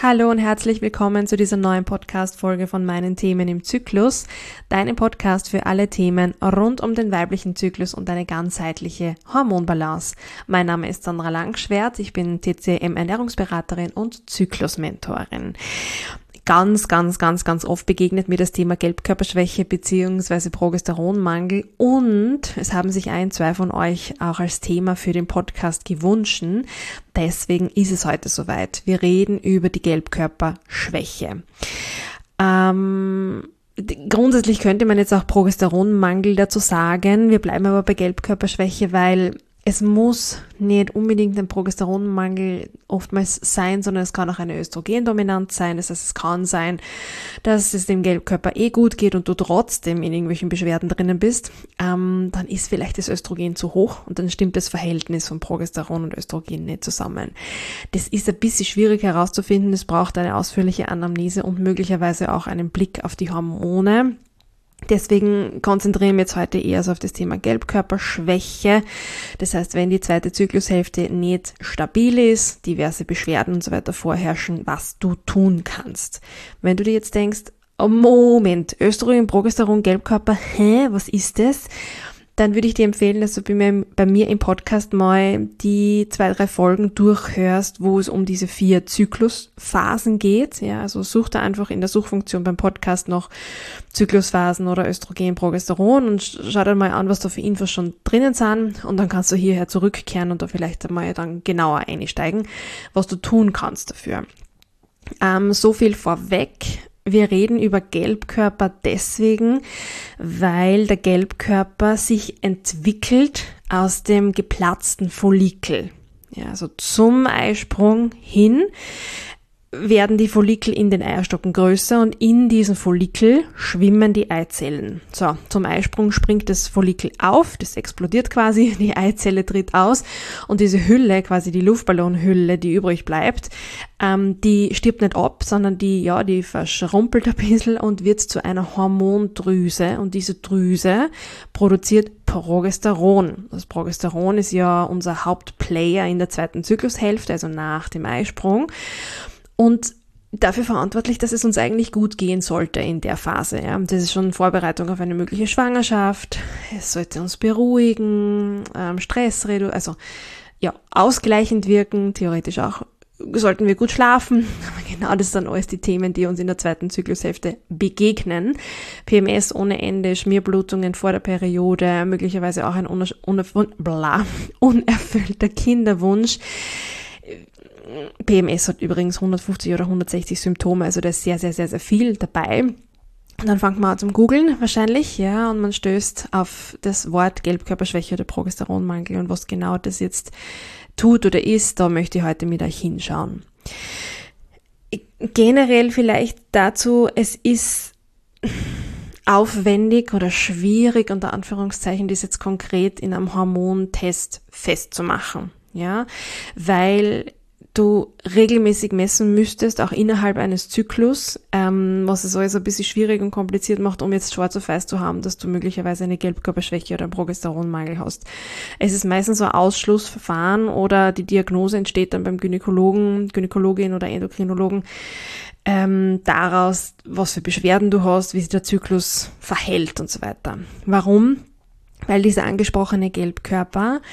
Hallo und herzlich willkommen zu dieser neuen Podcast-Folge von meinen Themen im Zyklus, deinem Podcast für alle Themen rund um den weiblichen Zyklus und eine ganzheitliche Hormonbalance. Mein Name ist Sandra Langschwert, ich bin TCM-Ernährungsberaterin und Zyklusmentorin. Ganz oft begegnet mir das Thema Gelbkörperschwäche bzw. Progesteronmangel und es haben sich zwei von euch auch als Thema für den Podcast gewünscht. Deswegen ist es heute soweit. Wir reden über die Gelbkörperschwäche. Grundsätzlich könnte man jetzt auch Progesteronmangel dazu sagen. Wir bleiben aber bei Gelbkörperschwäche, weil es muss nicht unbedingt ein Progesteronmangel oftmals sein, sondern es kann auch eine Östrogendominanz sein. Das heißt, es kann sein, dass es dem Gelbkörper gut geht und du trotzdem in irgendwelchen Beschwerden drinnen bist. Dann ist vielleicht das Östrogen zu hoch und dann stimmt das Verhältnis von Progesteron und Östrogen nicht zusammen. Das ist ein bisschen schwierig herauszufinden. Es braucht eine ausführliche Anamnese und möglicherweise auch einen Blick auf die Hormone. Deswegen konzentrieren wir jetzt heute eher so auf das Thema Gelbkörperschwäche. Das heißt, wenn die zweite Zyklushälfte nicht stabil ist, diverse Beschwerden und so weiter vorherrschen, was du tun kannst. Wenn du dir jetzt denkst, oh Moment, Östrogen, Progesteron, Gelbkörper, was ist das? Dann würde ich dir empfehlen, dass du bei mir im Podcast mal die 2-3 Folgen durchhörst, wo es um diese 4 Zyklusphasen geht. Ja, also such da einfach in der Suchfunktion beim Podcast noch Zyklusphasen oder Östrogen, Progesteron und schau dir mal an, was da für Infos schon drinnen sind und dann kannst du hierher zurückkehren und da vielleicht einmal dann genauer einsteigen, was du tun kannst dafür. So viel vorweg. Wir reden über Gelbkörper deswegen, weil der Gelbkörper sich entwickelt aus dem geplatzten Follikel. Ja, also zum Eisprung hin werden die Follikel in den Eierstocken größer und in diesen Follikel schwimmen die Eizellen. So, zum Eisprung springt das Follikel auf, das explodiert quasi, die Eizelle tritt aus und diese Hülle, quasi die Luftballonhülle, die übrig bleibt, die stirbt nicht ab, sondern die verschrumpelt ein bisschen und wird zu einer Hormondrüse und diese Drüse produziert Progesteron. Das Progesteron ist ja unser Hauptplayer in der zweiten Zyklushälfte, also nach dem Eisprung. Und dafür verantwortlich, dass es uns eigentlich gut gehen sollte in der Phase. Ja. Das ist schon Vorbereitung auf eine mögliche Schwangerschaft. Es sollte uns beruhigen, Stress reduzieren, also ausgleichend wirken. Theoretisch auch sollten wir gut schlafen. Aber genau das sind alles die Themen, die uns in der zweiten Zyklushälfte begegnen. PMS ohne Ende, Schmierblutungen vor der Periode, möglicherweise auch ein unerfüllter Kinderwunsch. PMS hat übrigens 150 oder 160 Symptome, also da ist sehr viel dabei. Und dann fängt man an zum Googlen wahrscheinlich, ja, und man stößt auf das Wort Gelbkörperschwäche oder Progesteronmangel und was genau das jetzt tut oder ist, da möchte ich heute mit euch hinschauen. Generell vielleicht dazu, es ist aufwendig oder schwierig, unter Anführungszeichen, das jetzt konkret in einem Hormontest festzumachen, ja, weil du regelmäßig messen müsstest, auch innerhalb eines Zyklus, was es alles ein bisschen schwierig und kompliziert macht, um jetzt schwarz auf weiß zu haben, dass du möglicherweise eine Gelbkörperschwäche oder einen Progesteronmangel hast. Es ist meistens so ein Ausschlussverfahren oder die Diagnose entsteht dann beim Gynäkologen, Gynäkologin oder Endokrinologen daraus, was für Beschwerden du hast, wie sich der Zyklus verhält und so weiter. Warum? Weil dieser angesprochene Gelbkörper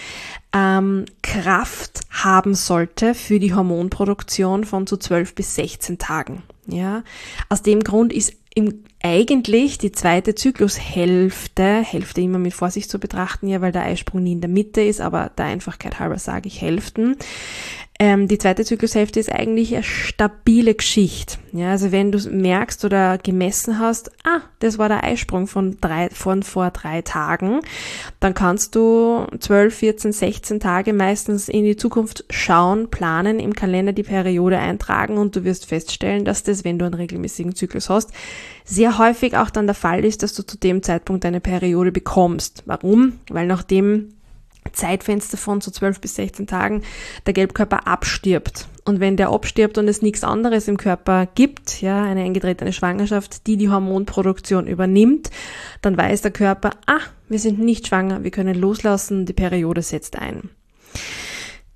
Kraft haben sollte für die Hormonproduktion von so 12 bis 16 Tagen. Ja, aus dem Grund ist eigentlich die zweite Zyklushälfte, Hälfte immer mit Vorsicht zu betrachten, ja, weil der Eisprung nie in der Mitte ist, aber der Einfachkeit halber sage ich Hälften. Die zweite Zyklushälfte ist eigentlich eine stabile Geschichte. Ja, also wenn du merkst oder gemessen hast, das war der Eisprung von vor 3 Tagen, dann kannst du 12, 14, 16 Tage meistens in die Zukunft schauen, planen, im Kalender die Periode eintragen und du wirst feststellen, dass das, wenn du einen regelmäßigen Zyklus hast, sehr häufig auch dann der Fall ist, dass du zu dem Zeitpunkt deine Periode bekommst. Warum? Weil nachdem Zeitfenster von so 12 bis 16 Tagen der Gelbkörper abstirbt. Und wenn der abstirbt und es nichts anderes im Körper gibt, ja, eine eingetretene Schwangerschaft, die die Hormonproduktion übernimmt, dann weiß der Körper, wir sind nicht schwanger, wir können loslassen, die Periode setzt ein.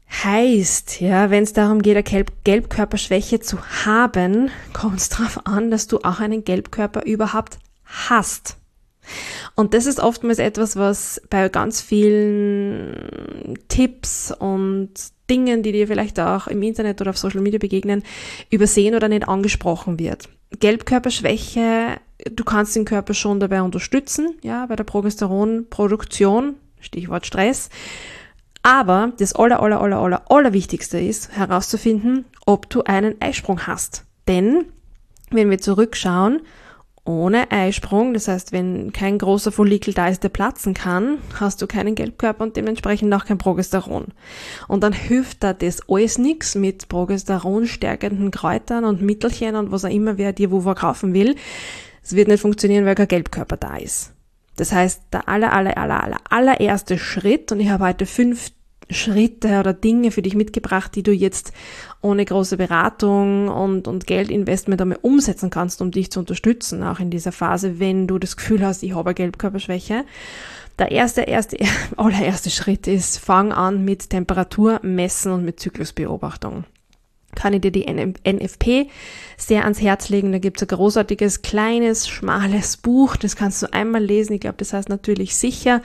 Heißt, ja, wenn es darum geht, eine Gelbkörperschwäche zu haben, kommt es darauf an, dass du auch einen Gelbkörper überhaupt hast. Und das ist oftmals etwas, was bei ganz vielen Tipps und Dingen, die dir vielleicht auch im Internet oder auf Social Media begegnen, übersehen oder nicht angesprochen wird. Gelbkörperschwäche, du kannst den Körper schon dabei unterstützen, ja, bei der Progesteronproduktion, Stichwort Stress. Aber das Allerwichtigste ist, herauszufinden, ob du einen Eisprung hast. Denn, wenn wir zurückschauen, ohne Eisprung, das heißt, wenn kein großer Follikel da ist, der platzen kann, hast du keinen Gelbkörper und dementsprechend auch kein Progesteron. Und dann hilft da das alles nichts mit progesteronstärkenden Kräutern und Mittelchen und was auch immer wer dir wo verkaufen will. Es wird nicht funktionieren, weil kein Gelbkörper da ist. Das heißt, der allererste Schritt, und ich habe heute 5 Schritte oder Dinge für dich mitgebracht, die du jetzt ohne große Beratung und Geldinvestment einmal umsetzen kannst, um dich zu unterstützen, auch in dieser Phase, wenn du das Gefühl hast, ich habe eine Gelbkörperschwäche. Der allererste Schritt ist, fang an mit Temperatur messen und mit Zyklusbeobachtung. Kann ich dir die NFP sehr ans Herz legen. Da gibt's ein großartiges, kleines, schmales Buch. Das kannst du einmal lesen. Ich glaube, das heißt natürlich sicher.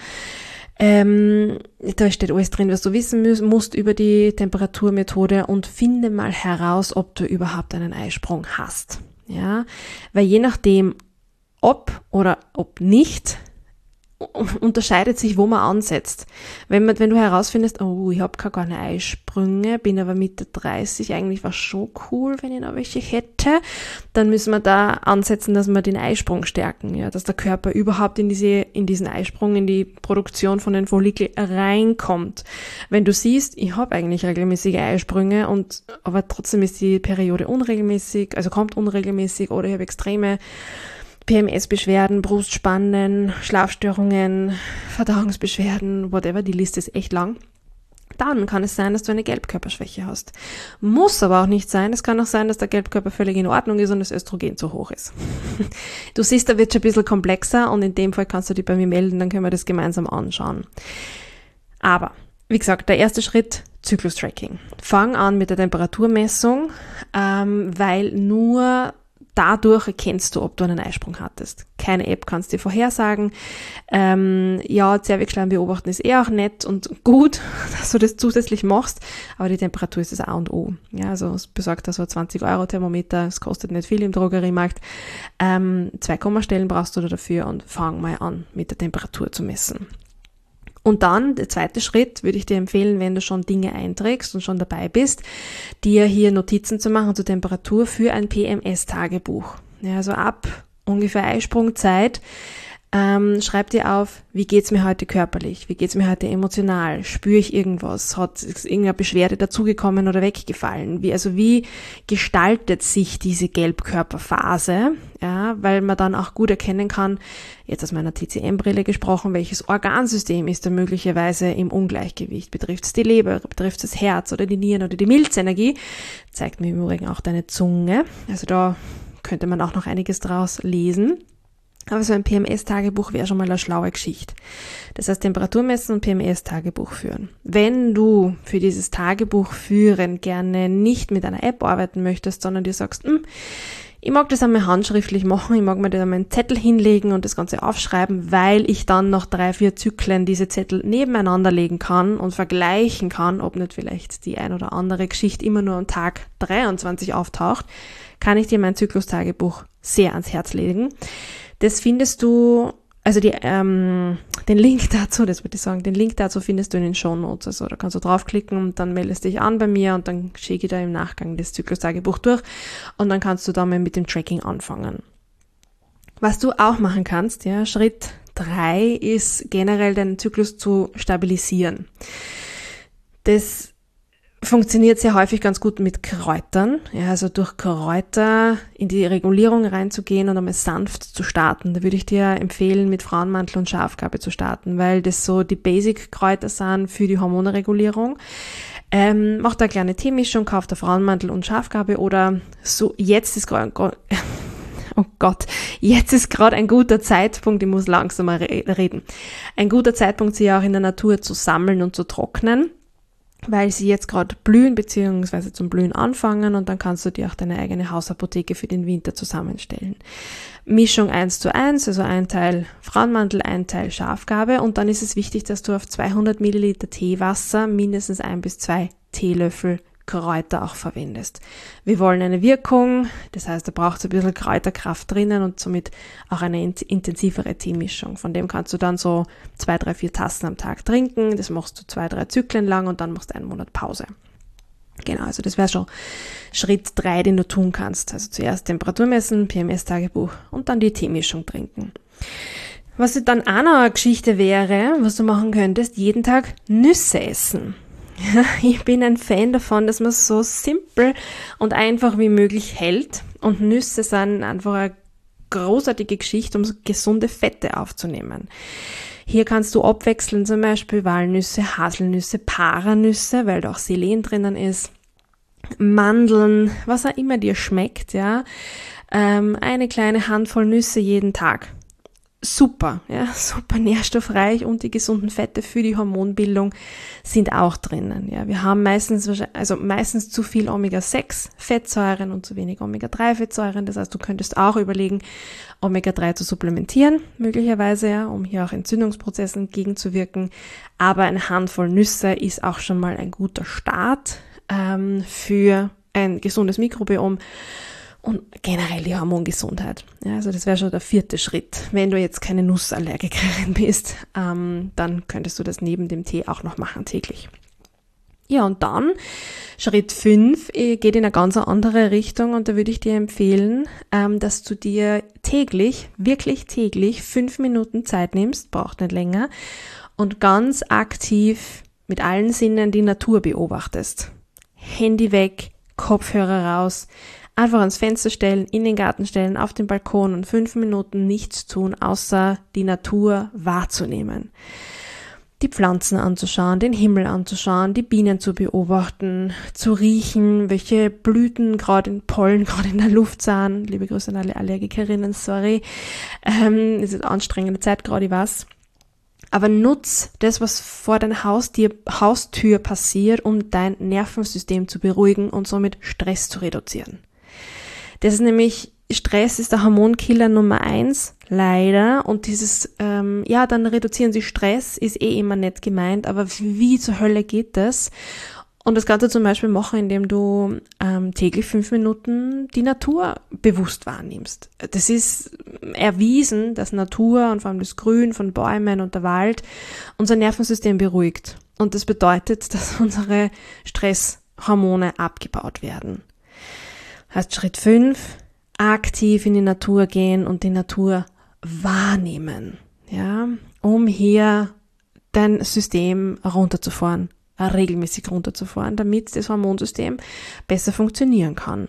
Da steht alles drin, was du wissen musst über die Temperaturmethode und finde mal heraus, ob du überhaupt einen Eisprung hast. Ja, weil je nachdem, ob oder ob nicht, unterscheidet sich, wo man ansetzt. Wenn du herausfindest, oh, ich habe gar keine Eisprünge, bin aber Mitte 30, eigentlich war es schon cool, wenn ich noch welche hätte, dann müssen wir da ansetzen, dass wir den Eisprung stärken, ja, dass der Körper überhaupt in diesen Eisprung, in die Produktion von den Follikel reinkommt. Wenn du siehst, ich habe eigentlich regelmäßige Eisprünge aber trotzdem ist die Periode unregelmäßig, also kommt unregelmäßig oder ich habe extreme PMS-Beschwerden, Brustspannen, Schlafstörungen, Verdauungsbeschwerden, whatever, die Liste ist echt lang. Dann kann es sein, dass du eine Gelbkörperschwäche hast. Muss aber auch nicht sein. Es kann auch sein, dass der Gelbkörper völlig in Ordnung ist und das Östrogen zu hoch ist. Du siehst, da wird schon ein bisschen komplexer und in dem Fall kannst du dich bei mir melden, dann können wir das gemeinsam anschauen. Aber, wie gesagt, der erste Schritt, Zyklus-Tracking. Fang an mit der Temperaturmessung, weil nur dadurch erkennst du, ob du einen Eisprung hattest. Keine App kannst dir vorhersagen. Zervixschleim beobachten ist auch nett und gut, dass du das zusätzlich machst, aber die Temperatur ist das A und O. Ja, also besorgt da so ein 20€ Thermometer, es kostet nicht viel im Drogeriemarkt. 2 Kommastellen brauchst du dafür und fang mal an, mit der Temperatur zu messen. Und dann, der zweite Schritt, würde ich dir empfehlen, wenn du schon Dinge einträgst und schon dabei bist, dir hier Notizen zu machen zur Temperatur für ein PMS-Tagebuch. Ja, also ab ungefähr Eisprungzeit, schreib dir auf, wie geht's mir heute körperlich, wie geht's mir heute emotional, spüre ich irgendwas, ist irgendeine Beschwerde dazugekommen oder weggefallen, wie gestaltet sich diese Gelbkörperphase, ja, weil man dann auch gut erkennen kann, jetzt aus meiner TCM-Brille gesprochen, welches Organsystem ist da möglicherweise im Ungleichgewicht, betrifft es die Leber, betrifft es das Herz oder die Nieren oder die Milzenergie, zeigt mir im Übrigen auch deine Zunge, also da könnte man auch noch einiges draus lesen. Aber so ein PMS-Tagebuch wäre schon mal eine schlaue Geschichte. Das heißt, Temperatur messen und PMS-Tagebuch führen. Wenn du für dieses Tagebuch führen gerne nicht mit einer App arbeiten möchtest, sondern dir sagst, ich mag das einmal handschriftlich machen, ich mag mir da einmal einen Zettel hinlegen und das Ganze aufschreiben, weil ich dann nach 3-4 Zyklen diese Zettel nebeneinander legen kann und vergleichen kann, ob nicht vielleicht die ein oder andere Geschichte immer nur am Tag 23 auftaucht, kann ich dir mein Zyklus-Tagebuch sehr ans Herz legen. Das findest du, also den Link dazu, den Link dazu findest du in den Shownotes. Also da kannst du draufklicken und dann meldest dich an bei mir und dann schicke ich da im Nachgang das Zyklus-Tagebuch durch und dann kannst du da mal mit dem Tracking anfangen. Was du auch machen kannst, ja, Schritt 3 ist generell deinen Zyklus zu stabilisieren. Das funktioniert sehr häufig ganz gut mit Kräutern, ja, also durch Kräuter in die Regulierung reinzugehen und einmal sanft zu starten. Da würde ich dir empfehlen, mit Frauenmantel und Schafgarbe zu starten, weil das so die Basic-Kräuter sind für die Hormonregulierung. Mach da eine kleine Teemischung, kauf da Frauenmantel und Schafgarbe oder so, jetzt ist gerade ein guter Zeitpunkt, ich muss langsamer reden, ein guter Zeitpunkt, sie auch in der Natur zu sammeln und zu trocknen. weil sie jetzt gerade blühen bzw. zum Blühen anfangen und dann kannst du dir auch deine eigene Hausapotheke für den Winter zusammenstellen. Mischung 1:1, also ein Teil Frauenmantel, ein Teil Schafgarbe und dann ist es wichtig, dass du auf 200 Milliliter Teewasser mindestens 1 bis 2 Teelöffel Kräuter auch verwendest. Wir wollen eine Wirkung, das heißt, da braucht es ein bisschen Kräuterkraft drinnen und somit auch eine intensivere Teemischung. Von dem kannst du dann so 2, 3, 4 Tassen am Tag trinken, das machst du 2, 3 Zyklen lang und dann machst du einen Monat Pause. Genau, also das wäre schon Schritt 3, den du tun kannst. Also zuerst Temperatur messen, PMS-Tagebuch und dann die Teemischung trinken. Was dann auch noch eine Geschichte wäre, was du machen könntest, jeden Tag Nüsse essen. Ja, ich bin ein Fan davon, dass man es so simpel und einfach wie möglich hält. Und Nüsse sind einfach eine großartige Geschichte, um so gesunde Fette aufzunehmen. Hier kannst du abwechseln, zum Beispiel Walnüsse, Haselnüsse, Paranüsse, weil da auch Selen drinnen ist, Mandeln, was auch immer dir schmeckt, ja. Eine kleine Handvoll Nüsse jeden Tag. Super, ja, super nährstoffreich und die gesunden Fette für die Hormonbildung sind auch drinnen. Ja, wir haben meistens zu viel Omega-6-Fettsäuren und zu wenig Omega-3-Fettsäuren. Das heißt, du könntest auch überlegen, Omega-3 zu supplementieren, möglicherweise, ja, um hier auch Entzündungsprozessen entgegenzuwirken. Aber eine Handvoll Nüsse ist auch schon mal ein guter Start für ein gesundes Mikrobiom. Und generell die Hormongesundheit. Ja, also das wäre schon der 4. Schritt. Wenn du jetzt keine Nussallergikerin bist, dann könntest du das neben dem Tee auch noch machen täglich. Ja, und dann Schritt 5 geht in eine ganz andere Richtung und da würde ich dir empfehlen, dass du dir wirklich täglich 5 Minuten Zeit nimmst, braucht nicht länger, und ganz aktiv mit allen Sinnen die Natur beobachtest. Handy weg, Kopfhörer raus, einfach ans Fenster stellen, in den Garten stellen, auf den Balkon und 5 Minuten nichts tun, außer die Natur wahrzunehmen. Die Pflanzen anzuschauen, den Himmel anzuschauen, die Bienen zu beobachten, zu riechen, welche Blüten gerade in Pollen gerade in der Luft sind. Liebe Grüße an alle Allergikerinnen, sorry. Es ist eine anstrengende Zeit gerade, ich weiß. Aber nutz das, was vor deiner Haustür passiert, um dein Nervensystem zu beruhigen und somit Stress zu reduzieren. Das ist nämlich, Stress ist der Hormonkiller Nummer 1, leider. Und dann reduzieren sie Stress, ist immer nett gemeint, aber wie zur Hölle geht das? Und das Ganze zum Beispiel machen, indem du täglich 5 Minuten die Natur bewusst wahrnimmst. Das ist erwiesen, dass Natur und vor allem das Grün von Bäumen und der Wald unser Nervensystem beruhigt. Und das bedeutet, dass unsere Stresshormone abgebaut werden. Heißt Schritt 5, aktiv in die Natur gehen und die Natur wahrnehmen, ja, um hier dein System runterzufahren, regelmäßig runterzufahren, damit das Hormonsystem besser funktionieren kann.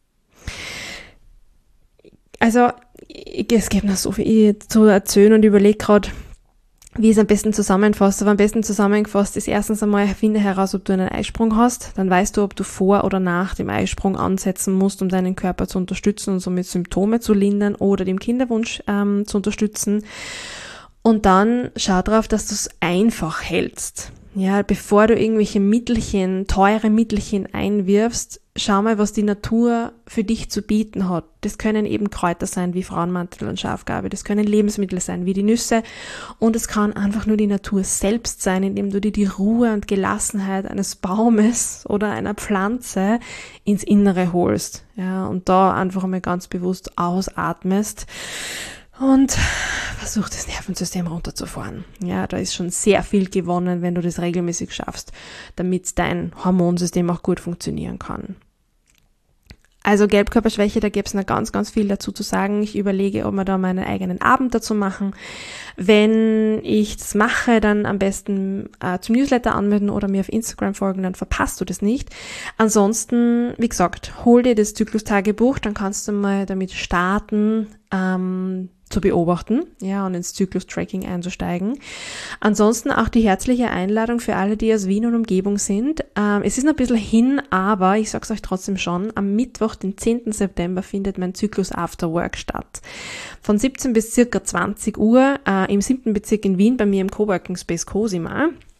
Also, es gibt noch so viel zu erzählen und ich überlege gerade, wie es am besten zusammenfasst. Aber am besten zusammengefasst ist erstens einmal, finde heraus, ob du einen Eisprung hast. Dann weißt du, ob du vor oder nach dem Eisprung ansetzen musst, um deinen Körper zu unterstützen und somit Symptome zu lindern oder dem Kinderwunsch zu unterstützen. Und dann schau drauf, dass du es einfach hältst. Ja, bevor du irgendwelche teure Mittelchen einwirfst, schau mal, was die Natur für dich zu bieten hat. Das können eben Kräuter sein wie Frauenmantel und Schafgarbe, das können Lebensmittel sein wie die Nüsse und es kann einfach nur die Natur selbst sein, indem du dir die Ruhe und Gelassenheit eines Baumes oder einer Pflanze ins Innere holst. Ja, und da einfach einmal ganz bewusst ausatmest und versuch das Nervensystem runterzufahren. Ja, da ist schon sehr viel gewonnen, wenn du das regelmäßig schaffst, damit dein Hormonsystem auch gut funktionieren kann. Also Gelbkörperschwäche, da gäbe es noch ganz, ganz viel dazu zu sagen. Ich überlege, ob wir da meinen eigenen Abend dazu machen. Wenn ich das mache, dann am besten zum Newsletter anmelden oder mir auf Instagram folgen, dann verpasst du das nicht. Ansonsten, wie gesagt, hol dir das Zyklus-Tagebuch, dann kannst du mal damit starten, zu beobachten, ja, und ins Zyklus-Tracking einzusteigen. Ansonsten auch die herzliche Einladung für alle, die aus Wien und Umgebung sind. Es ist noch ein bisschen hin, aber ich sag's euch trotzdem schon, am Mittwoch, den 10. September, findet mein Zyklus After Work statt. Von 17 bis circa 20 Uhr im 7. Bezirk in Wien, bei mir im Coworking Space Cosima.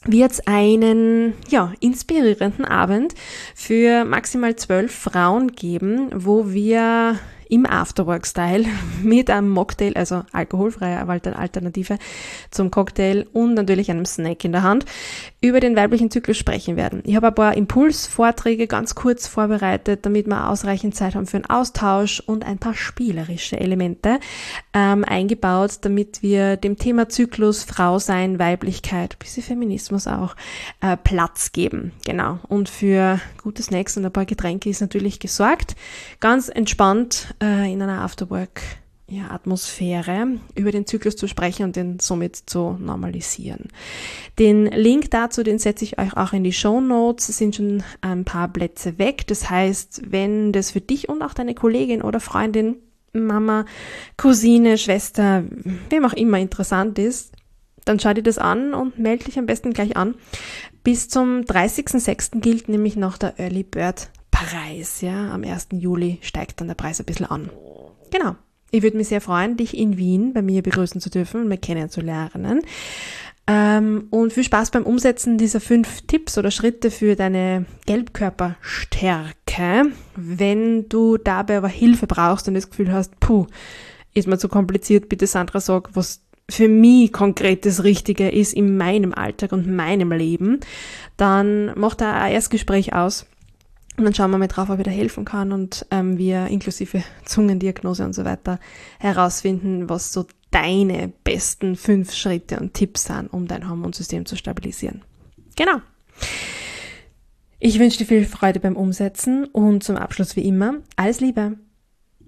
wird es einen inspirierenden Abend für maximal 12 Frauen geben, wo wir im Afterwork-Style mit einem Mocktail, also alkoholfreie Alternative zum Cocktail und natürlich einem Snack in der Hand, über den weiblichen Zyklus sprechen werden. Ich habe ein paar Impulsvorträge ganz kurz vorbereitet, damit wir ausreichend Zeit haben für einen Austausch und ein paar spielerische Elemente eingebaut, damit wir dem Thema Zyklus, Frau sein, Weiblichkeit, bisschen Feminismus auch, Platz geben. Genau. Und für gute Snacks und ein paar Getränke ist natürlich gesorgt. Ganz entspannt in einer Afterwork-Atmosphäre über den Zyklus zu sprechen und den somit zu normalisieren. Den Link dazu, den setze ich euch auch in die Shownotes, sind schon ein paar Plätze weg. Das heißt, wenn das für dich und auch deine Kollegin oder Freundin, Mama, Cousine, Schwester, wem auch immer interessant ist, dann schau dir das an und melde dich am besten gleich an. Bis zum 30.06. gilt nämlich noch der Early Bird Preis. Ja, am 1. Juli steigt dann der Preis ein bisschen an. Genau. Ich würde mich sehr freuen, dich in Wien bei mir begrüßen zu dürfen und mich kennenzulernen. Und viel Spaß beim Umsetzen dieser 5 Tipps oder Schritte für deine Gelbkörperstärke. Wenn du dabei aber Hilfe brauchst und das Gefühl hast, ist mir zu kompliziert, bitte Sandra, sag, was für mich konkret das Richtige ist in meinem Alltag und meinem Leben, dann mach da ein Erstgespräch aus. Und dann schauen wir mal drauf, ob ich da helfen kann und wir inklusive Zungendiagnose und so weiter herausfinden, was so deine besten 5 Schritte und Tipps sind, um dein Hormonsystem zu stabilisieren. Genau. Ich wünsche dir viel Freude beim Umsetzen und zum Abschluss wie immer alles Liebe.